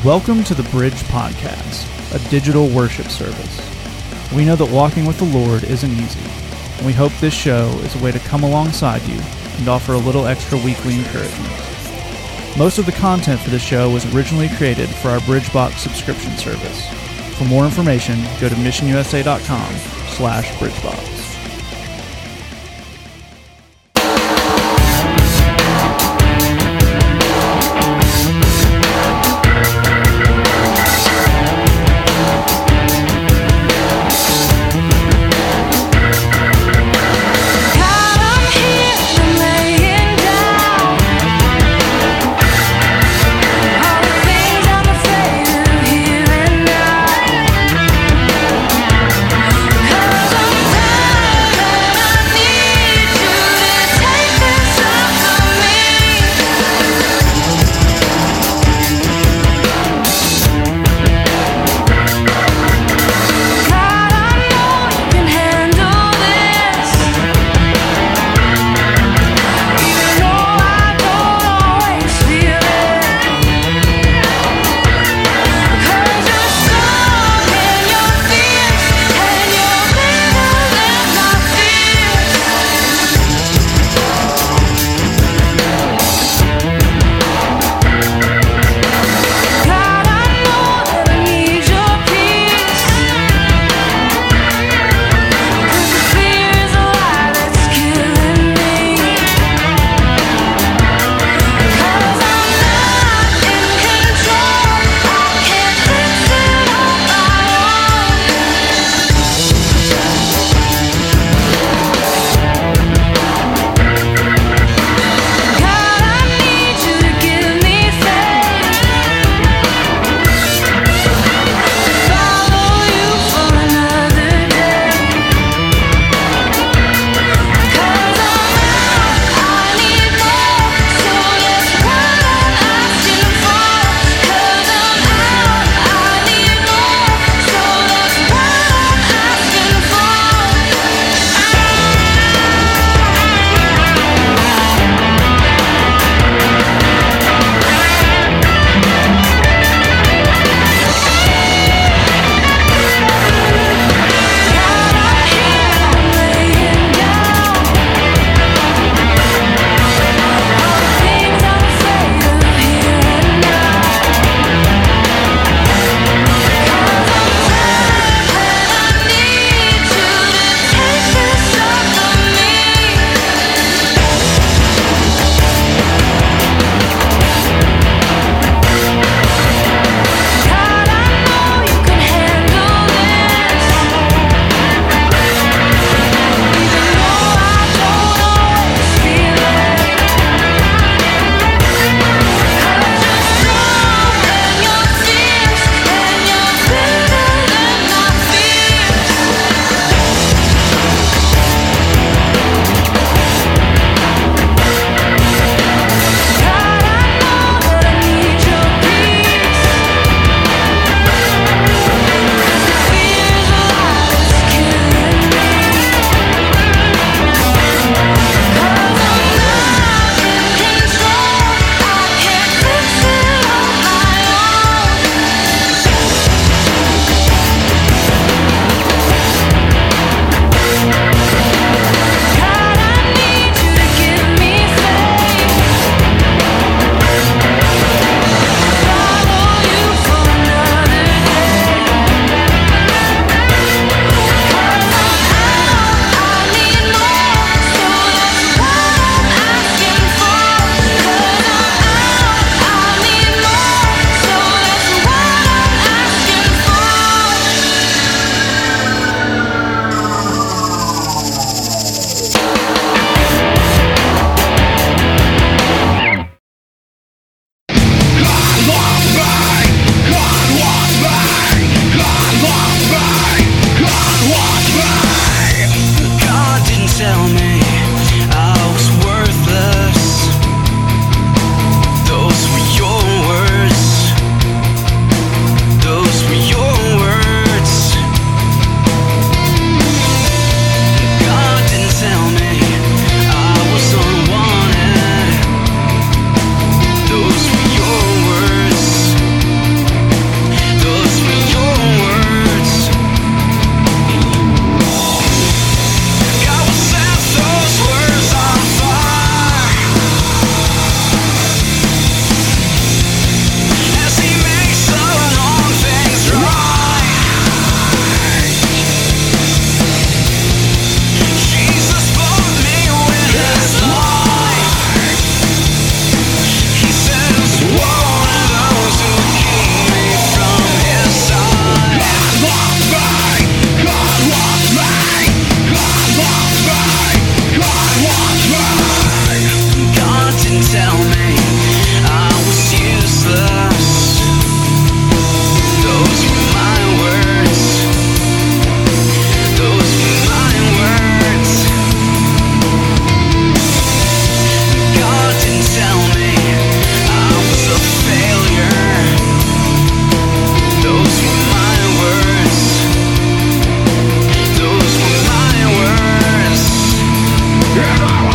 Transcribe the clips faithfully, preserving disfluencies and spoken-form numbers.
Welcome to the Bridge Podcast, a digital worship service. We know that walking with the Lord isn't easy, and we hope this show is a way to come alongside you and offer a little extra weekly encouragement. Most of the content for the show was originally created for our BridgeBox subscription service. For more information, go to missionusa.com slash BridgeBox. Cause I'm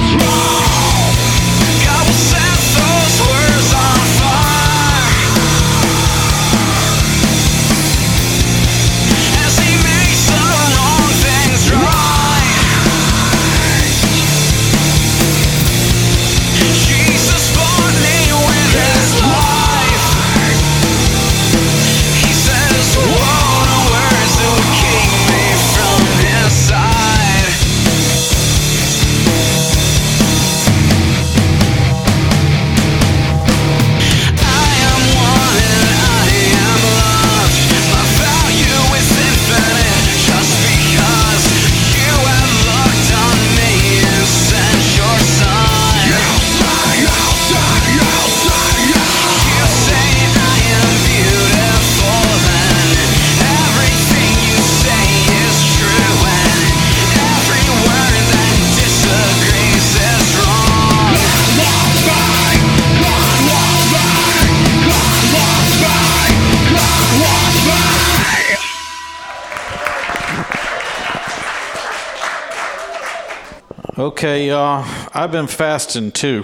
Okay, y'all, I've been fasting too.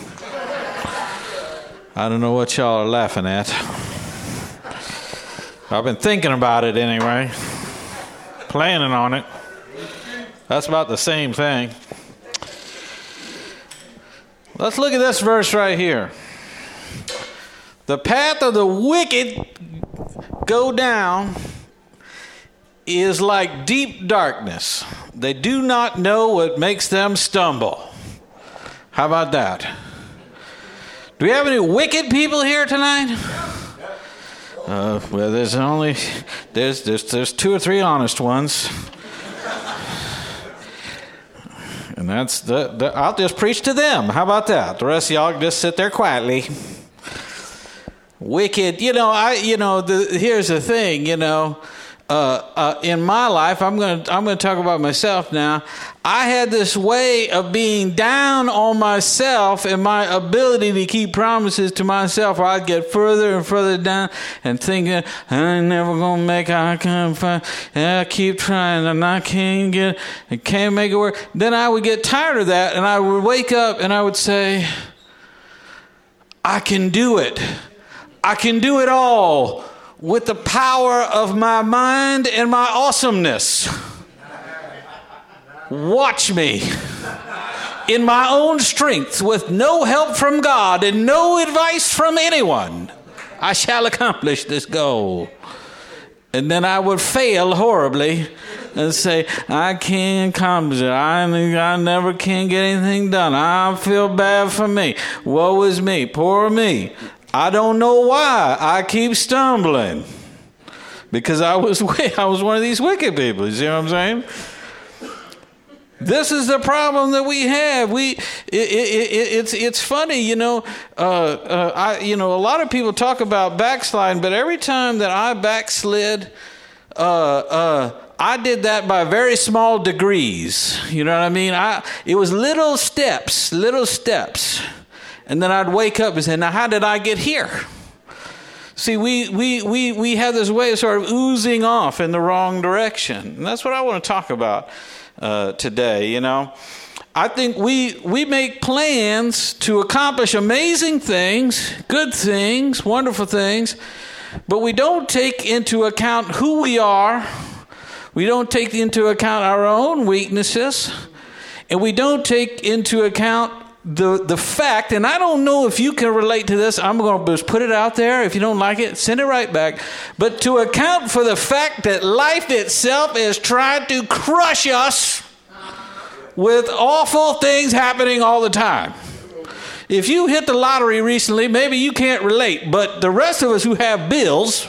I don't know what y'all are laughing at. I've been thinking about it anyway. Planning on it. That's about the same thing. Let's look at this verse right here. The path of the wicked go down is like deep darkness. They do not know what makes them stumble. How about that? Do we have any wicked people here tonight? Uh, well, there's only there's there's there's two or three honest ones, and that's the, the I'll just preach to them. How about that? The rest of y'all can just sit there quietly. Wicked, you know. I you know. The, here's the thing, you know. Uh, uh, in my life, I'm gonna I'm gonna talk about myself now. I had this way of being down on myself and my ability to keep promises to myself. Where I'd get further and further down and thinking I ain't never gonna make it. I can't find. And I keep trying and I can't get. I can't make it work. Then I would get tired of that and I would wake up and I would say, I can do it. I can do it all. With the power of my mind and my awesomeness. Watch me. In my own strength, with no help from God and no advice from anyone, I shall accomplish this goal. And then I would fail horribly and say, I can't accomplish it. I, I never can get anything done. I feel bad for me. Woe is me. Poor me. I don't know why I keep stumbling. Because I was I was one of these wicked people. You see what I'm saying? This is the problem that we have. We it, it, it, it's it's funny, you know. Uh, uh, I you know a lot of people talk about backsliding, but every time that I backslid, uh, uh, I did that by very small degrees. You know what I mean? I it was little steps, little steps. And then I'd wake up and say, now how did I get here? See, we, we, we, we have this way of sort of oozing off in the wrong direction. And that's what I want to talk about uh, today, you know. I think we, we make plans to accomplish amazing things, good things, wonderful things, but we don't take into account who we are. We don't take into account our own weaknesses. And we don't take into account The the fact, and I don't know if you can relate to this, I'm going to just put it out there. If you don't like it, send it right back. But to account for the fact that life itself is trying to crush us with awful things happening all the time. If you hit the lottery recently, maybe you can't relate, but the rest of us who have bills,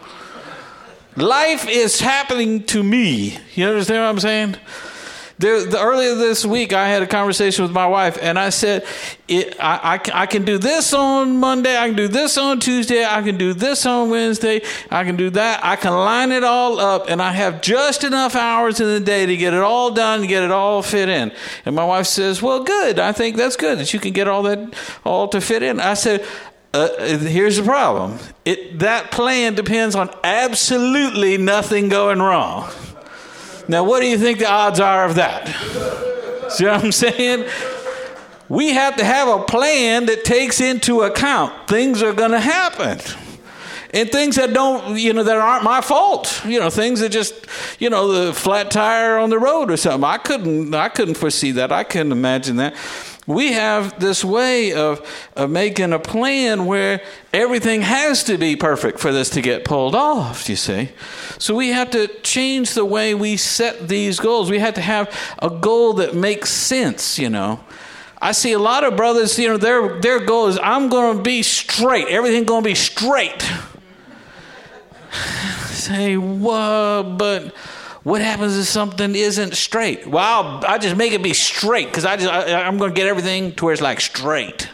life is happening to me. You understand what I'm saying? There, the, earlier this week, I had a conversation with my wife, and I said, it, I, I, I can do this on Monday, I can do this on Tuesday, I can do this on Wednesday, I can do that. I can line it all up, and I have just enough hours in the day to get it all done, to get it all fit in. And my wife says, well, good. I think that's good that you can get all that all to fit in. I said, uh, here's the problem. It, that plan depends on absolutely nothing going wrong. Now, what do you think the odds are of that? See what I'm saying? we have to have a plan that takes into account things are going to happen. And things that don't, you know, that aren't my fault. You know, things that just, you know, the flat tire on the road or something. I couldn't, I couldn't foresee that. I couldn't imagine that. We have this way of, of making a plan where everything has to be perfect for this to get pulled off, you see. So we have to change the way we set these goals. We have to have a goal that makes sense, you know. I see a lot of brothers, you know, their their goal is, I'm going to be straight. Everything's going to be straight. Say, whoa, but what happens if something isn't straight? Well, I just make it be straight because I just I, I'm going to get everything to where it's like straight.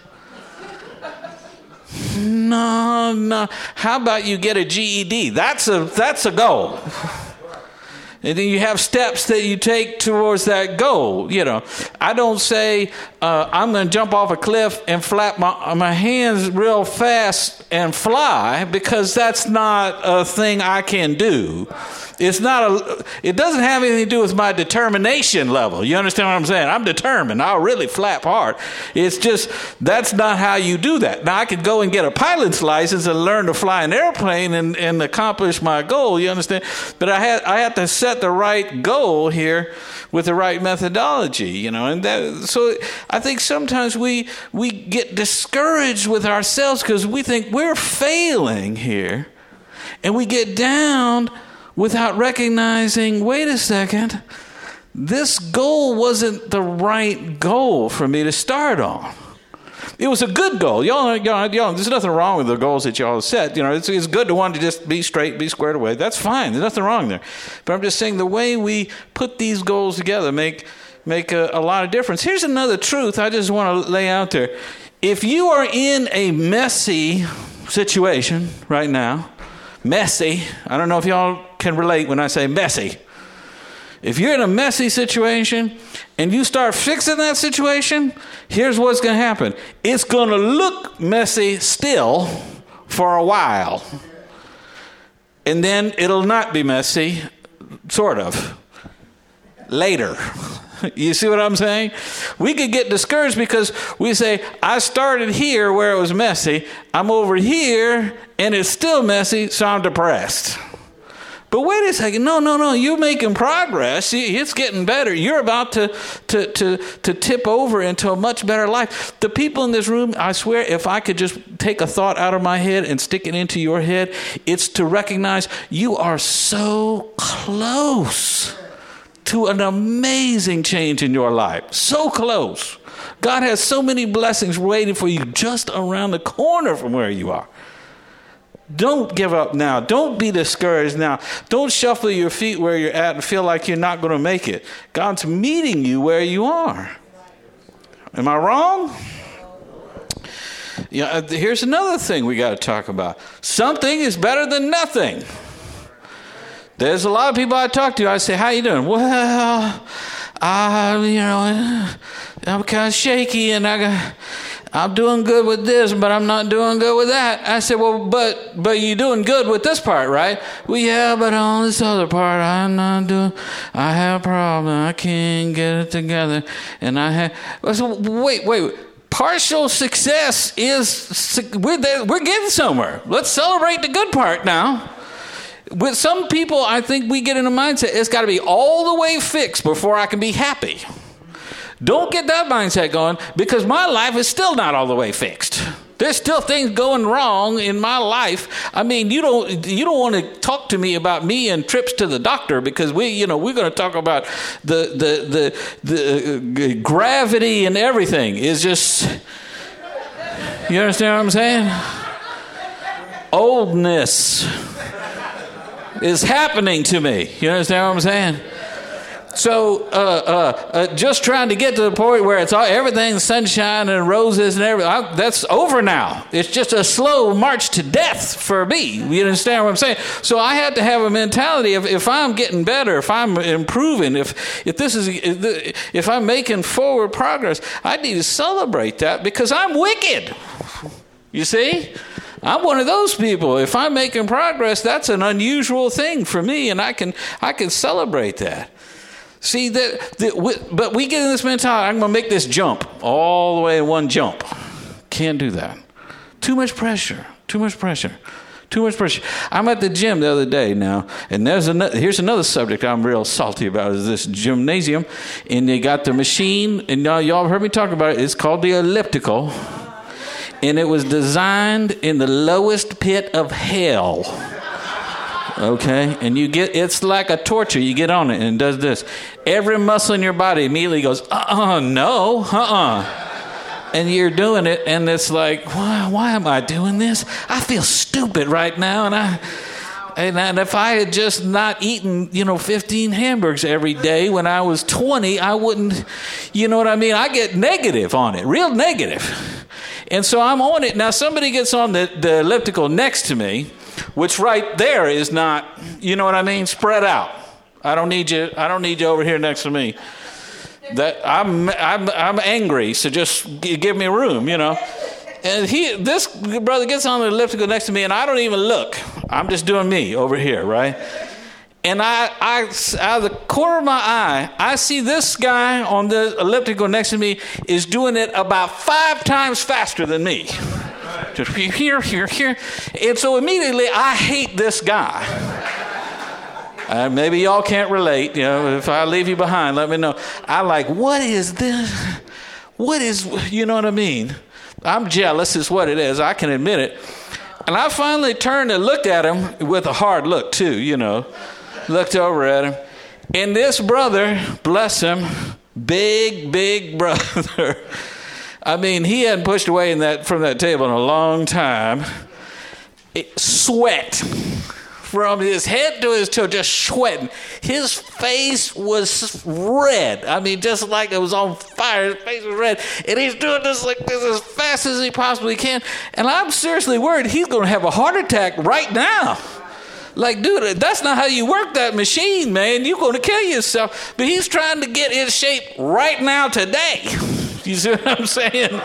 No, no. How about you get a G E D? That's a that's a goal. And then you have steps that you take towards that goal. You know, I don't say uh, I'm going to jump off a cliff and flap my my hands real fast and fly, because that's not a thing I can do. It's not a. It doesn't have anything to do with my determination level. You understand what I'm saying? I'm determined. I'll really flap hard. It's just that's not how you do that. Now I could go and get a pilot's license and learn to fly an airplane and, and accomplish my goal. You understand? But I had I had to set the right goal here with the right methodology. You know, and that. So I think sometimes we we get discouraged with ourselves because we think we're failing here, and we get down without recognizing, wait a second, this goal wasn't the right goal for me to start on. It was a good goal. Y'all, y'all, y'all, there's nothing wrong with the goals that y'all set. You know, it's, it's good to want to just be straight, be squared away. That's fine. There's nothing wrong there. But I'm just saying the way we put these goals together make make a, a lot of difference. Here's another truth I just want to lay out there. If you are in a messy situation right now, messy, I don't know if y'all can relate when I say messy. If you're in a messy situation and you start fixing that situation, here's what's going to happen. It's going to look messy still for a while. And then it'll not be messy, sort of, later. You see what I'm saying? We could get discouraged because we say, I started here where it was messy. I'm over here and it's still messy, so I'm depressed. But wait a second. No, no, no. You're making progress. It's getting better. You're about to, to, to, to tip over into a much better life. The people in this room, I swear, if I could just take a thought out of my head and stick it into your head, it's to recognize you are so close to an amazing change in your life. So close. God has so many blessings waiting for you just around the corner from where you are. Don't give up now. Don't be discouraged now. Don't shuffle your feet where you're at and feel like you're not going to make it. God's meeting you where you are. Am I wrong? Yeah. Here's another thing we got to talk about. Something is better than nothing. There's a lot of people I talk to. I say, "How you doing?" Well, I, you know, I'm kind of shaky, and I got. I'm doing good with this, but I'm not doing good with that. I said, well, but but you're doing good with this part, right? Well, yeah, but on this other part, I'm not doing, I have a problem. I can't get it together. And I have, I said, wait, wait. Partial success is, we're, there, we're getting somewhere. Let's celebrate the good part now. With some people, I think we get in a mindset, it's got to be all the way fixed before I can be happy. Don't get that mindset going, because my life is still not all the way fixed. There's still things going wrong in my life. I mean, you don't you don't want to talk to me about me and trips to the doctor, because we, you know, we're going to talk about the the the the uh, gravity and everything is just. You understand what I'm saying? Oldness is happening to me. You understand what I'm saying? So, uh, uh, uh, just trying to get to the point where it's all, everything's sunshine and roses and everything, I, that's over now. It's just a slow march to death for me. You understand what I'm saying? So I had to have a mentality of, if I'm getting better, if I'm improving, if if this is, if I'm making forward progress, I need to celebrate that, because I'm wicked. You see? I'm one of those people. If I'm making progress, that's an unusual thing for me, and I can I can celebrate that. See, that, that, but we get in this mentality, I'm going to make this jump all the way in one jump. Can't do that. Too much pressure. Too much pressure. Too much pressure. I'm at the gym the other day now, and there's another, here's another subject I'm real salty about, is this gymnasium, and they got the machine, and y'all, y'all heard me talk about it. It's called the elliptical, and it was designed in the lowest pit of hell. Okay, and you get, it's like a torture. You get on it, and it does this. Every muscle in your body immediately goes, uh-uh, no, uh-uh. And you're doing it, and it's like, why, why am I doing this? I feel stupid right now, and I, and, and if I had just not eaten, you know, fifteen hamburgers every day when I was twenty, I wouldn't, you know what I mean? I get negative on it, real negative. And so I'm on it. Now, somebody gets on the, the elliptical next to me, which right there is not, you know what I mean, spread out. I don't need you, I don't need you over here next to me. That I'm I'm I'm angry, so just give me room, you know. And he, this brother gets on the elliptical next to me, and I don't even look. I'm just doing me over here, right? And I, I, out of the corner of my eye, I see this guy on the elliptical next to me is doing it about five times faster than me. Just here, here, here, and so immediately I hate this guy. Uh, maybe y'all can't relate. You know, if I leave you behind, let me know. I like, what is this? What is, you know what I mean? I'm jealous is what it is. I can admit it. And I finally turned and looked at him with a hard look too, you know. Looked over at him. And this brother, bless him, big, big brother. I mean, he hadn't pushed away in that from that table in a long time. It, sweat. From his head to his toe, just sweating. His face was red. I mean, just like it was on fire. His face was red. And he's doing this like this as fast as he possibly can. And I'm seriously worried he's going to have a heart attack right now. Like, dude, that's not how you work that machine, man. You're going to kill yourself. But he's trying to get in shape right now today. You see what I'm saying?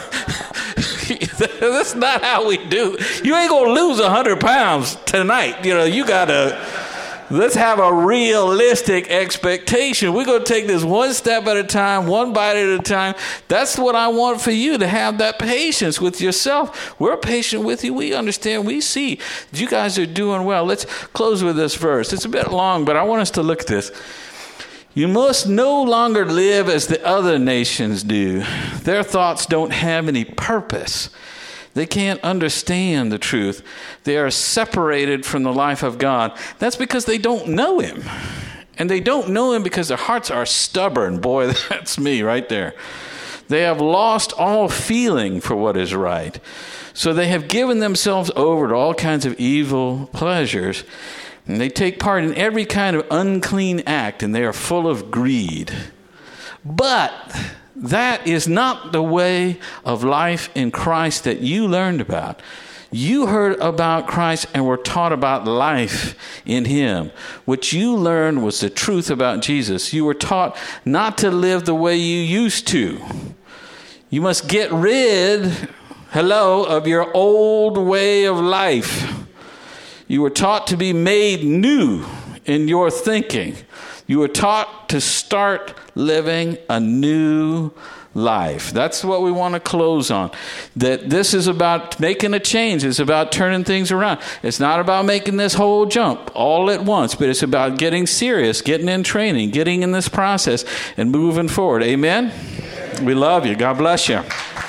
That's not how we do. You ain't gonna lose a hundred pounds tonight. You know, you gotta. Let's have a realistic expectation. We're gonna take this one step at a time, one bite at a time. That's what I want for you, to have that patience with yourself. We're patient with you. We understand. We see you guys are doing well. Let's close with this verse. It's a bit long, but I want us to look at this. You must no longer live as the other nations do. Their thoughts don't have any purpose. They can't understand the truth. They are separated from the life of God. That's because they don't know Him. And they don't know Him because their hearts are stubborn. Boy, that's me right there. They have lost all feeling for what is right. So they have given themselves over to all kinds of evil pleasures. And they take part in every kind of unclean act, and they are full of greed. But that is not the way of life in Christ that you learned about. You heard about Christ and were taught about life in Him. What you learned was the truth about Jesus. You were taught not to live the way you used to. You must get rid, hello, of your old way of life. You were taught to be made new in your thinking. You were taught to start living a new life. That's what we want to close on. That this is about making a change. It's about turning things around. It's not about making this whole jump all at once, but it's about getting serious, getting in training, getting in this process, and moving forward. Amen? We love you. God bless you.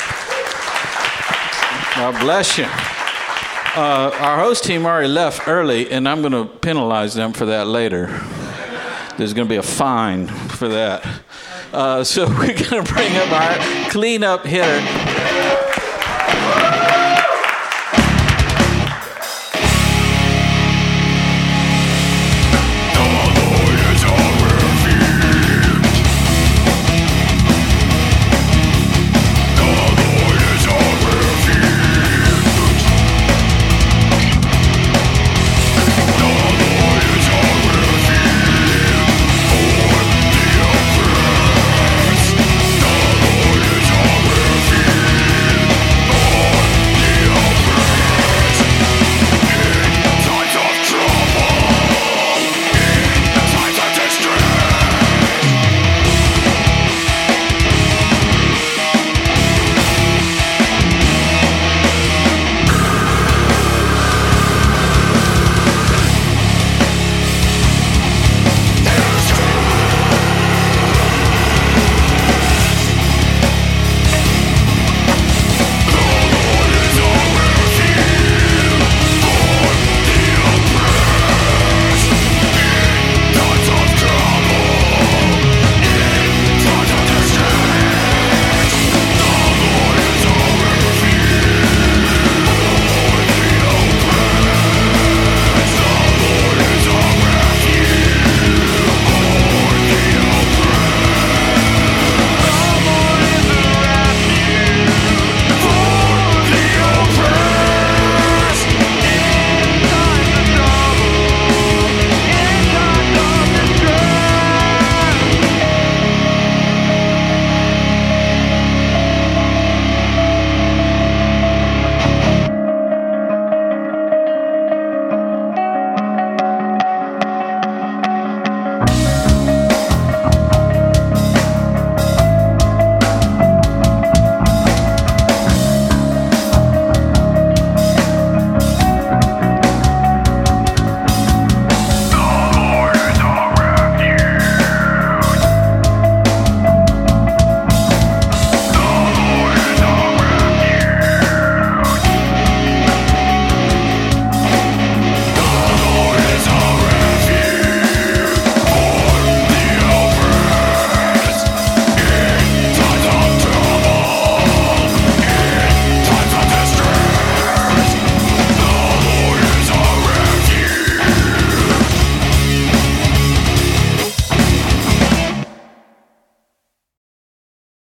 God bless you. Uh, our host team already left early, and I'm going to penalize them for that later. There's going to be a fine for that. Uh, so we're going to bring up our cleanup hitter.